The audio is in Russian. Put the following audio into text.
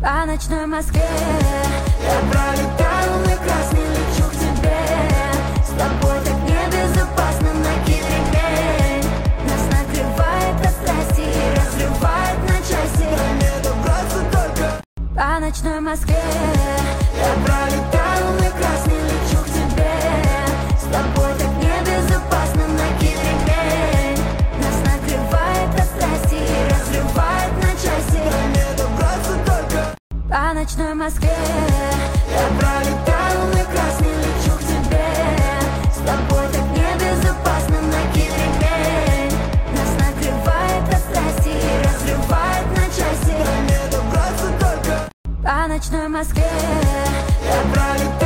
По ночной Москве я пролетаю на красный, лечу к тебе. С тобой так небезопасно, накинь ремень. Нас накрывает от страсти и разрывает на части. До не добраться только. По ночной Москве я пролетаю на красный, лечу к тебе. С тобой так небезопасно, накинь ремень. Нас накрывает от страсти и разрывает на части. До не добраться только. По ночной Москве я пролетаю на красный, лечу к тебе. С тобой так небезопасно, накинь ремень. Нас накрывает от страсти и разрывает на части. До не добраться только. По ночной Москве я пролетаю.